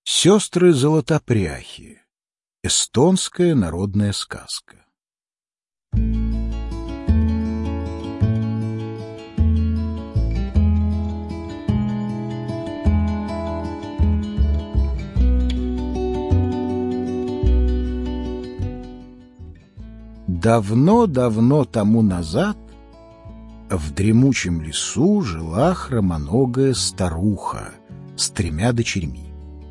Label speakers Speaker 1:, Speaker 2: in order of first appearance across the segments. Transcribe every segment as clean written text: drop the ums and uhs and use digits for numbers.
Speaker 1: Сестры Золотопряхи. Эстонская народная сказка. Давно-давно тому назад в дремучем лесу жила хромоногая старуха с 3 дочерьми.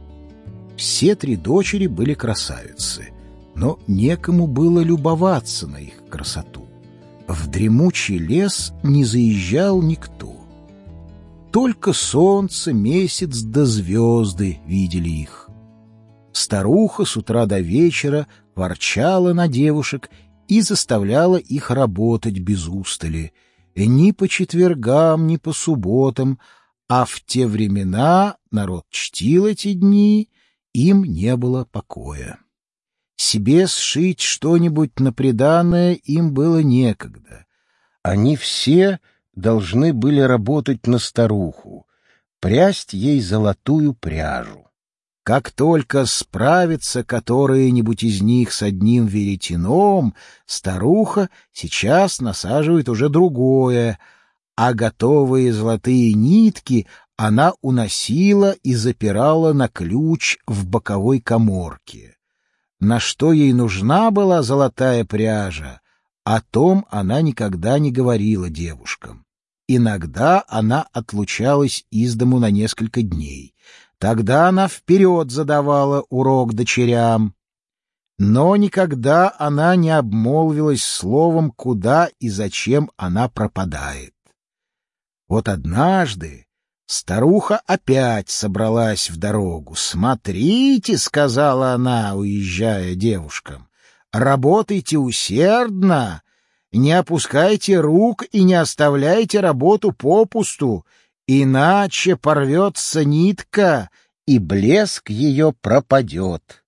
Speaker 1: Все 3 дочери были красавицы, но некому было любоваться на их красоту. В дремучий лес не заезжал никто. Только солнце, месяц да звезды видели их. Старуха с утра до вечера ворчала на девушек и заставляла их работать без устали, ни по четвергам, ни по субботам, а в те времена народ чтил эти дни, им не было покоя. Себе сшить что-нибудь на приданое им было некогда. Они все должны были работать на старуху, прясть ей золотую пряжу. Как только справится которые-нибудь из них с одним веретеном, старуха сейчас насаживает уже другое, а готовые золотые нитки она уносила и запирала на ключ в боковой каморке. На что ей нужна была золотая пряжа, о том она никогда не говорила девушкам. Иногда она отлучалась из дому на несколько дней. Тогда она вперед задавала урок дочерям. Но никогда она не обмолвилась словом, куда и зачем она пропадает. Вот однажды старуха опять собралась в дорогу. «Смотрите», — сказала она, уезжая девушкам, — «работайте усердно, не опускайте рук и не оставляйте работу попусту, иначе порвется нитка, и блеск ее пропадет».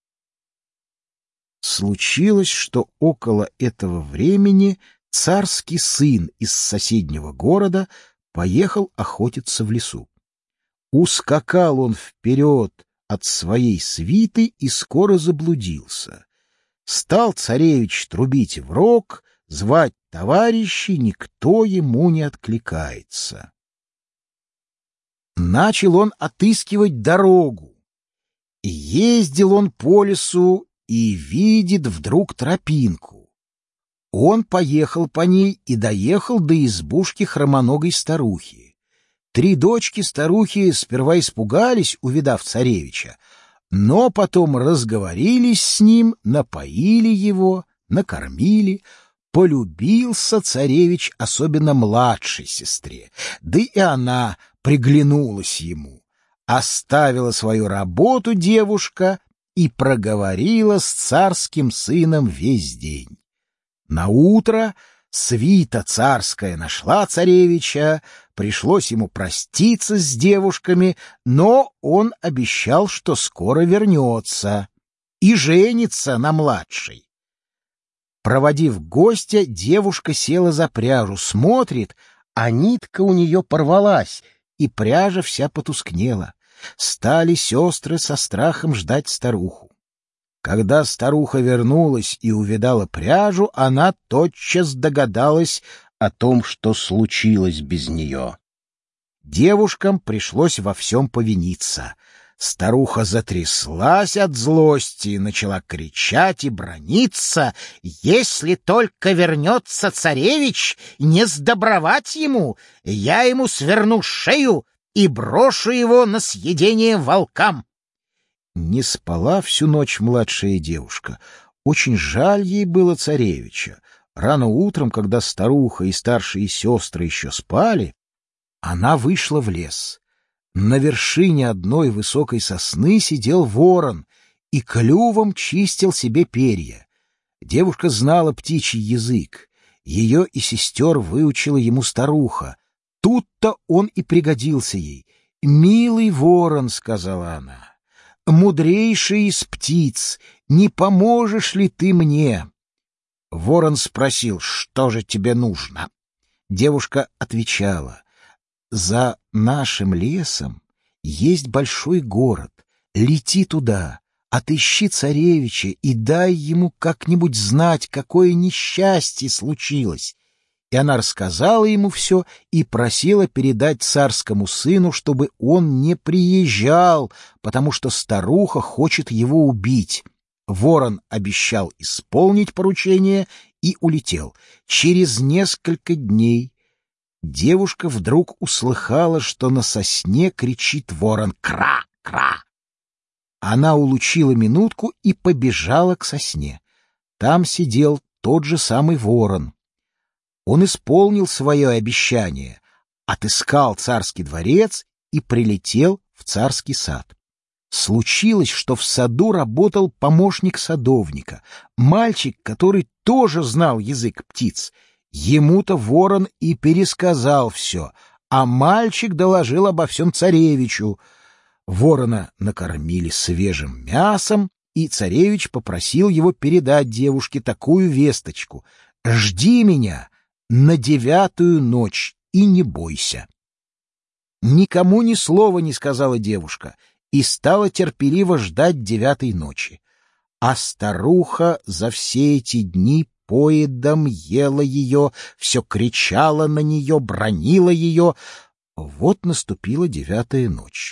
Speaker 1: Случилось, что около этого времени царский сын из соседнего города поехал охотиться в лесу. Ускакал он вперед от своей свиты и скоро заблудился. Стал царевич трубить в рог, звать товарищей, никто ему не откликается. Начал он отыскивать дорогу. И ездил он по лесу и видит вдруг тропинку. Он поехал по ней и доехал до избушки хромоногой старухи. 3 дочки старухи сперва испугались, увидав царевича, но потом разговорились с ним, напоили его, накормили. Полюбился царевич особенно младшей сестре, да и она приглянулась ему. Оставила свою работу девушка и проговорила с царским сыном весь день. Наутро свита царская нашла царевича, пришлось ему проститься с девушками, но он обещал, что скоро вернется и женится на младшей. Проводив гостя, девушка села за пряжу, смотрит, а нитка у нее порвалась, и пряжа вся потускнела. Стали сестры со страхом ждать старуху. Когда старуха вернулась и увидала пряжу, она тотчас догадалась о том, что случилось без нее. Девушкам пришлось во всем повиниться. Старуха затряслась от злости и начала кричать и браниться: «Если только вернется царевич, не сдобровать ему, я ему сверну шею и брошу его на съедение волкам». Не спала всю ночь младшая девушка. Очень жаль ей было царевича. Рано утром, когда старуха и старшие сестры еще спали, она вышла в лес. На вершине одной высокой сосны сидел ворон и клювом чистил себе перья. Девушка знала птичий язык. Ее и сестер выучила ему старуха. Тут-то он и пригодился ей. «Милый ворон», — сказала она, — «мудрейший из птиц, не поможешь ли ты мне?» Ворон спросил: «Что же тебе нужно?» Девушка отвечала: «За нашим лесом есть большой город, Лети туда, отыщи царевича и дай ему как-нибудь знать, какое несчастье случилось». И она рассказала ему все и просила передать царскому сыну, чтобы он не приезжал, потому что старуха хочет его убить. Ворон обещал исполнить поручение и улетел. Через несколько дней девушка вдруг услыхала, что на сосне кричит ворон «Кра! Кра!». Она улучила минутку и побежала к сосне. Там сидел тот же самый ворон. Он исполнил свое обещание, отыскал царский дворец и прилетел в царский сад. Случилось, что в саду работал помощник садовника, мальчик, который тоже знал язык птиц. Ему-то ворон и пересказал все, а мальчик доложил обо всем царевичу. Ворона накормили свежим мясом, и царевич попросил его передать девушке такую весточку: «Жди меня на 9-ю ночь и не бойся». Никому ни слова не сказала девушка и стала терпеливо ждать 9-й ночи. А старуха за все эти дни поедом ела ее, все кричала на нее, бранила ее. Вот наступила 9-я ночь.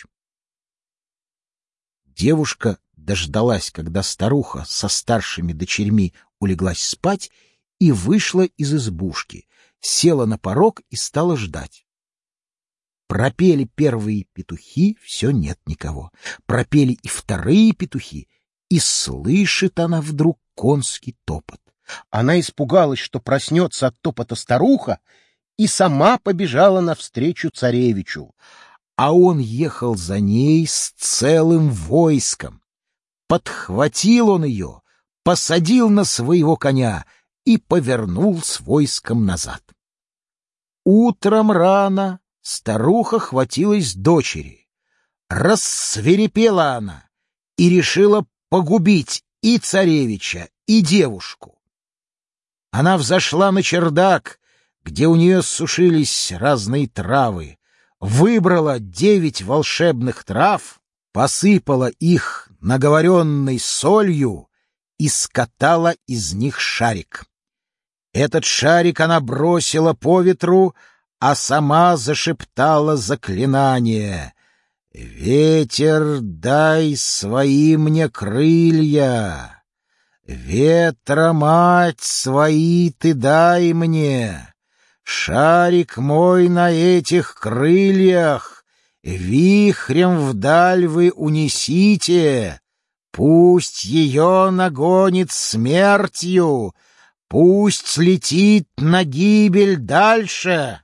Speaker 1: Девушка дождалась, когда старуха со старшими дочерьми улеглась спать, и вышла из избушки, села на порог и стала ждать. Пропели первые петухи, все нет никого. Пропели и вторые петухи, и слышит она вдруг конский топот. Она испугалась, что проснется от топота старуха, и сама побежала навстречу царевичу. А он ехал за ней с целым войском. Подхватил он ее, посадил на своего коня и повернул с войском назад. Утром рано старуха хватилась дочери. Рассвирепела она и решила погубить и царевича, и девушку. Она взошла на чердак, где у нее сушились разные травы, выбрала 9 волшебных трав, посыпала их наговоренной солью и скатала из них шарик. Этот шарик она бросила по ветру, а сама зашептала заклинание: «Ветер, дай свои мне крылья! Ветра, мать, свои ты дай мне! Шарик мой на этих крыльях вихрем вдаль вы унесите! Пусть ее нагонит смертью! Пусть слетит на гибель дальше!»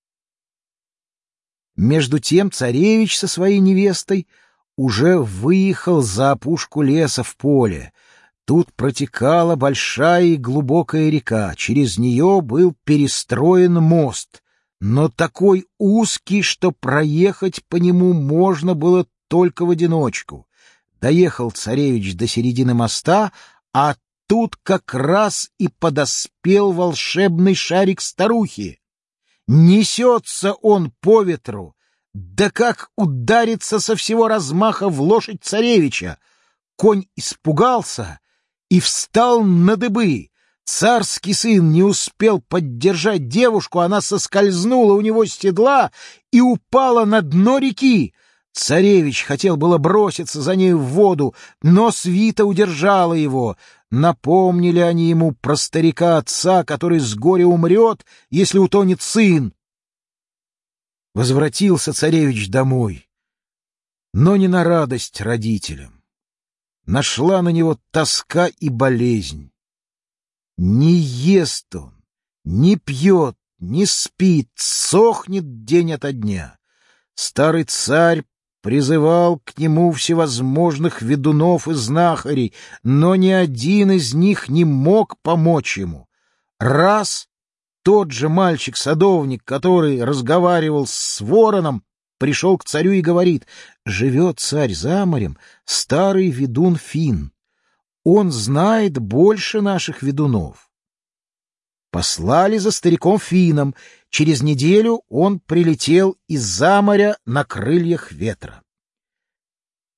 Speaker 1: Между тем царевич со своей невестой уже выехал за опушку леса в поле. Тут протекала большая и глубокая река, через нее был перестроен мост, но такой узкий, что проехать по нему можно было только в одиночку. Доехал царевич до середины моста, а тут как раз и подоспел волшебный шарик старухи. Несется он по ветру, да как ударится со всего размаха в лошадь царевича. Конь испугался и встал на дыбы. Царский сын не успел поддержать девушку, она соскользнула у него с седла и упала на дно реки. Царевич хотел было броситься за ней в воду, но свита удержала его. Напомнили они ему про старика отца, который с горя умрет, если утонет сын. Возвратился царевич домой, но не на радость родителям. Нашла на него тоска и болезнь. Не ест он, не пьет, не спит, сохнет день ото дня. Старый царь призывал к нему всевозможных ведунов и знахарей, но ни один из них не мог помочь ему. Раз тот же мальчик-садовник, который разговаривал с вороном, пришел к царю и говорит: «Живет царь за морем, старый ведун Фин. Он знает больше наших ведунов». Послали за стариком Фином. Через неделю он прилетел из-за моря на крыльях ветра.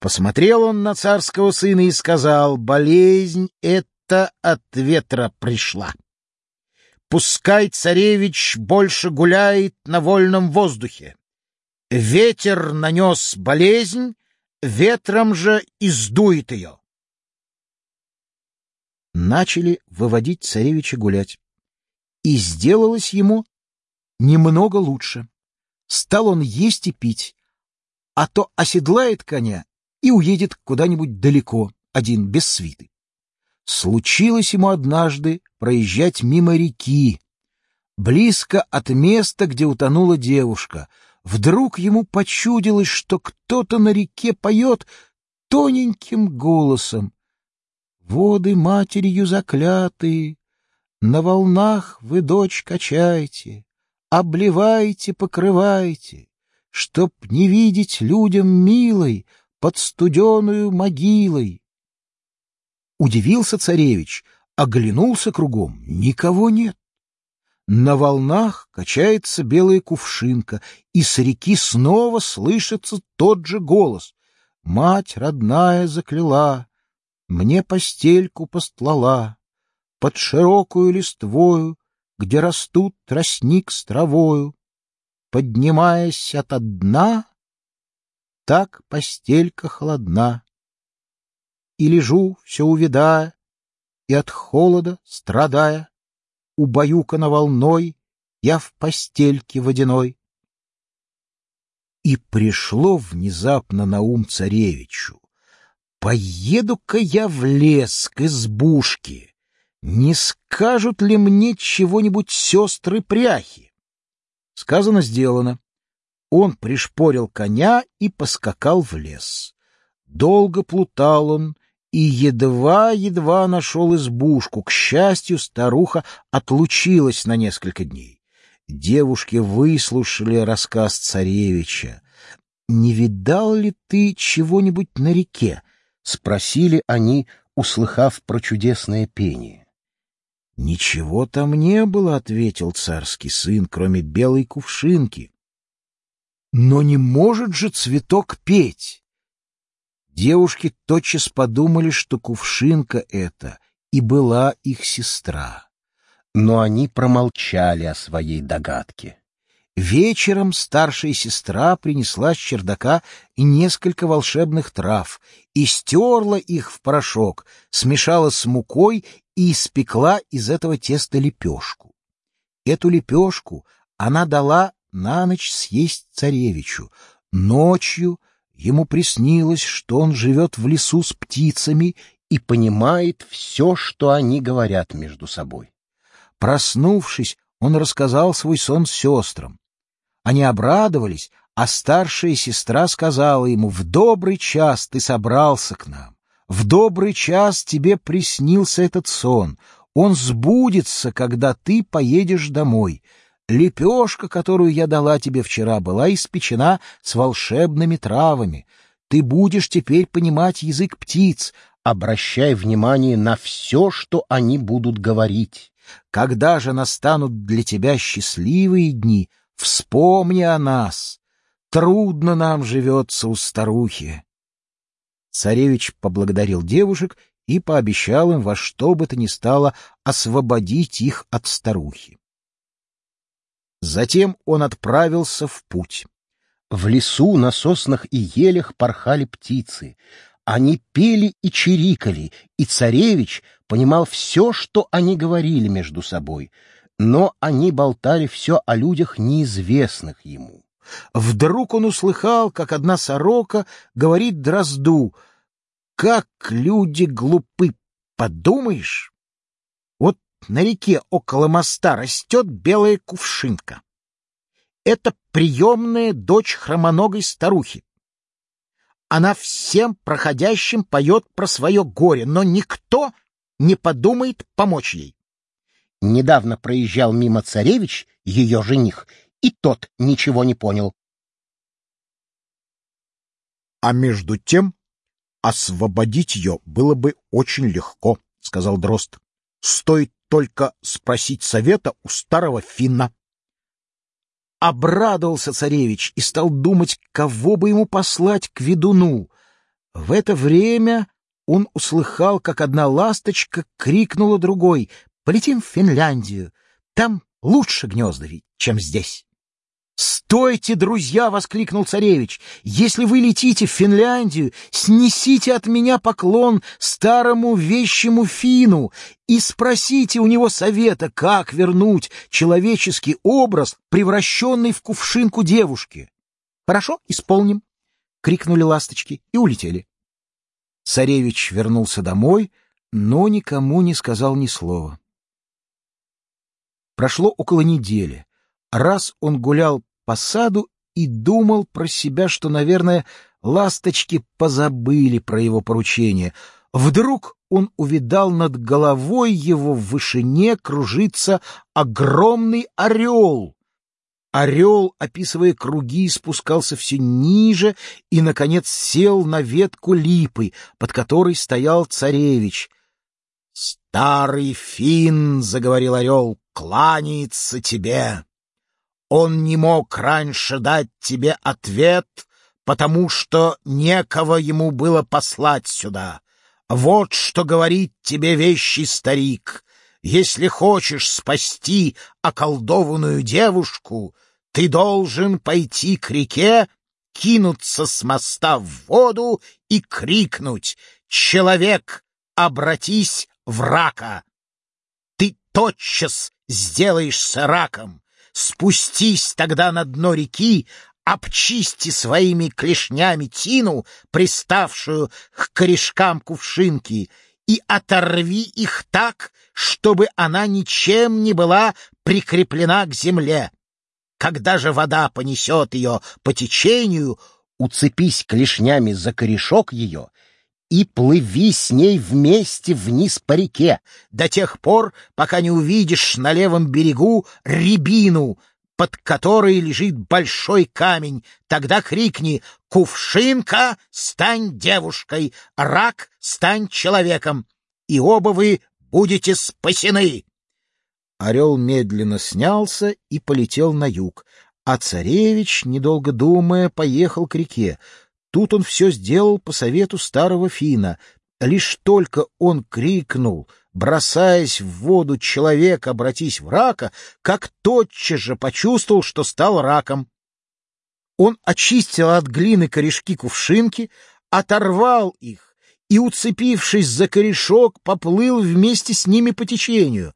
Speaker 1: Посмотрел он на царского сына и сказал: «Болезнь эта от ветра пришла. Пускай царевич больше гуляет на вольном воздухе. Ветер нанес болезнь, ветром же и сдует ее». Начали выводить царевича гулять, и сделалось ему немного лучше. Стал он есть и пить, а то оседлает коня и уедет куда-нибудь далеко, один, без свиты. Случилось ему однажды проезжать мимо реки, близко от места, где утонула девушка. Вдруг ему почудилось, что кто-то на реке поет тоненьким голосом: «Воды матерью заклятые, на волнах вы дочь качайте, обливайте, покрывайте, чтоб не видеть людям милой под студеную могилой». Удивился царевич, оглянулся кругом — никого нет. На волнах качается белая кувшинка, и с реки снова слышится тот же голос: «Мать родная закляла, мне постельку постлала под широкую листвою, где растут тростник с травою. Поднимаясь ото дна, так постелька холодна. И лежу, все увядая, и от холода страдая, убаюкана волной, я в постельке водяной». И пришло внезапно на ум царевичу: «Поеду-ка я в лес к избушке, не скажут ли мне чего-нибудь сестры-пряхи?» Сказано, сделано. Он пришпорил коня и поскакал в лес. Долго плутал он и едва-едва нашел избушку. К счастью, старуха отлучилась на несколько дней. Девушки выслушали рассказ царевича. «Не видал ли ты чего-нибудь на реке?» — спросили они, услыхав про чудесное пение. «Ничего там не было», — ответил царский сын, — «кроме белой кувшинки». «Но не может же цветок петь!» Девушки тотчас подумали, что кувшинка эта и была их сестра. Но они промолчали о своей догадке. Вечером старшая сестра принесла с чердака и несколько волшебных трав и стерла их в порошок, смешала с мукой и испекла из этого теста лепешку. Эту лепешку она дала на ночь съесть царевичу. Ночью ему приснилось, что он живет в лесу с птицами и понимает все, что они говорят между собой. Проснувшись, он рассказал свой сон сестрам. Они обрадовались, а старшая сестра сказала ему: «В добрый час ты собрался к нам, в добрый час тебе приснился этот сон, он сбудется, когда ты поедешь домой. Лепешка, которую я дала тебе вчера, была испечена с волшебными травами. Ты будешь теперь понимать язык птиц. Обращай внимание на все, что они будут говорить. Когда же настанут для тебя счастливые дни, вспомни о нас. Трудно нам живется у старухи». Царевич поблагодарил девушек и пообещал им во что бы то ни стало освободить их от старухи. Затем он отправился в путь. В лесу на соснах и елях порхали птицы. Они пели и чирикали, и царевич понимал все, что они говорили между собой, но они болтали все о людях, неизвестных ему. Вдруг он услыхал, как одна сорока говорит дрозду: «Как люди глупы, подумаешь! Вот на реке около моста растет белая кувшинка. Это приемная дочь хромоногой старухи. Она всем проходящим поет про свое горе, но никто не подумает помочь ей. Недавно проезжал мимо царевич, ее жених, и тот ничего не понял. А между тем освободить ее было бы очень легко, — сказал дрозд. Стоит только спросить совета у старого финна. Обрадовался царевич и стал думать, кого бы ему послать к ведуну. В это время он услыхал, как одна ласточка крикнула другой: «Полетим в Финляндию, там лучше гнезда ведь, чем здесь». «Стойте, друзья!» — воскликнул царевич. «Если вы летите в Финляндию, снесите от меня поклон старому вещему финну и спросите у него совета, как вернуть человеческий образ, превращенный в кувшинку девушки». «Хорошо, исполним!» — крикнули ласточки и улетели. Царевич вернулся домой, но никому не сказал ни слова. Прошло около недели. Раз он гулял по саду и думал про себя, что, наверное, ласточки позабыли про его поручение. Вдруг он увидал над головой его в вышине кружится огромный орел. Орел, описывая круги, спускался все ниже и, наконец, сел на ветку липы, под которой стоял царевич. «Старый финн, — заговорил орел, — кланяется тебе. Он не мог раньше дать тебе ответ, потому что некого ему было послать сюда. Вот что говорит тебе вещий старик. Если хочешь спасти околдованную девушку, ты должен пойти к реке, кинуться с моста в воду и крикнуть: «Человек, обратись в рака!» Ты тотчас сделаешься раком. Спустись тогда на дно реки, обчисти своими клешнями тину, приставшую к корешкам кувшинки, и оторви их так, чтобы она ничем не была прикреплена к земле. Когда же вода понесет ее по течению, уцепись клешнями за корешок ее и плыви с ней вместе вниз по реке до тех пор, пока не увидишь на левом берегу рябину, под которой лежит большой камень. Тогда крикни: «Кувшинка, стань девушкой! Рак, стань человеком!» И оба вы будете спасены. Орел медленно снялся и полетел на юг, а царевич, недолго думая, поехал к реке. Тут он все сделал по совету старого финна. Лишь только он крикнул, бросаясь в воду: «Человек, обратись в рака!», как тотчас же почувствовал, что стал раком. Он очистил от глины корешки кувшинки, оторвал их и, уцепившись за корешок, поплыл вместе с ними по течению.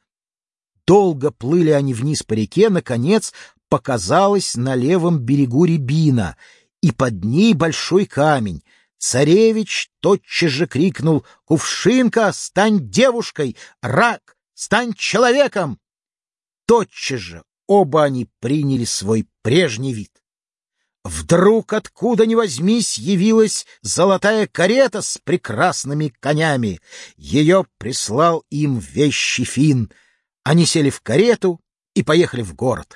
Speaker 1: Долго плыли они вниз по реке, наконец показалась на левом берегу рябина, и под ней большой камень. Царевич тотчас же крикнул: «Кувшинка, стань девушкой! Рак, стань человеком!» Тотчас же оба они приняли свой прежний вид. Вдруг, откуда ни возьмись, явилась золотая карета с прекрасными конями. Ее прислал им вещий финн. Они сели в карету и поехали в город.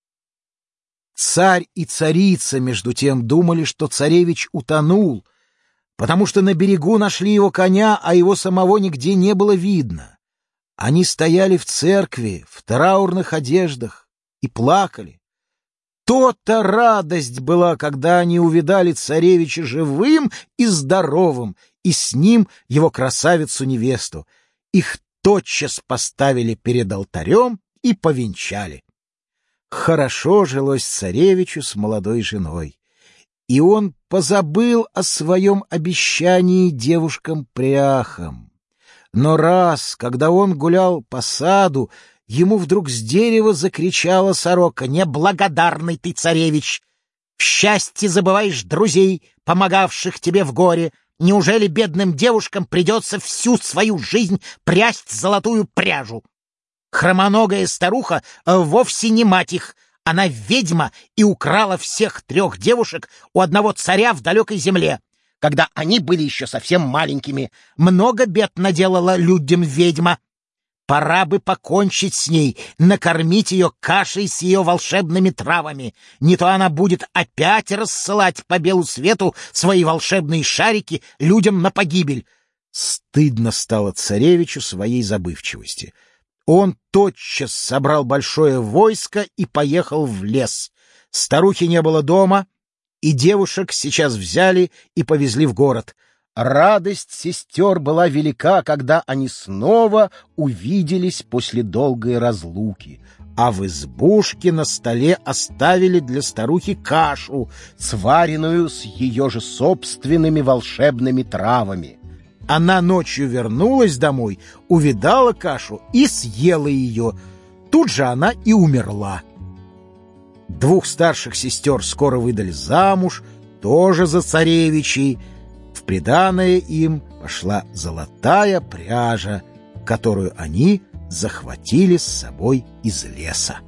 Speaker 1: Царь и царица, между тем, думали, что царевич утонул, потому что на берегу нашли его коня, а его самого нигде не было видно. Они стояли в церкви в траурных одеждах и плакали. То-то радость была, когда они увидали царевича живым и здоровым, и с ним его красавицу-невесту. Их тотчас поставили перед алтарем и повенчали. Хорошо жилось царевичу с молодой женой, и он позабыл о своем обещании девушкам-пряхам. Но раз, когда он гулял по саду, ему вдруг с дерева закричала сорока: «Неблагодарный ты, царевич! В счастье забываешь друзей, помогавших тебе в горе. Неужели бедным девушкам придется всю свою жизнь прясть золотую пряжу? Хромоногая старуха вовсе не мать их. Она ведьма и украла всех 3 девушек у одного царя в далекой земле, когда они были еще совсем маленькими. Много бед наделала людям ведьма. Пора бы покончить с ней, накормить ее кашей с ее волшебными травами. Не то она будет опять рассылать по белу свету свои волшебные шарики людям на погибель». Стыдно стало царевичу своей забывчивости. Он тотчас собрал большое войско и поехал в лес. Старухи не было дома, и девушек сейчас взяли и повезли в город. Радость сестер была велика, когда они снова увиделись после долгой разлуки, а в избушке на столе оставили для старухи кашу, сваренную с ее же собственными волшебными травами. Она ночью вернулась домой, увидала кашу и съела ее. Тут же она и умерла. 2 старших сестер скоро выдали замуж, тоже за царевичей. В приданое им пошла золотая пряжа, которую они захватили с собой из леса.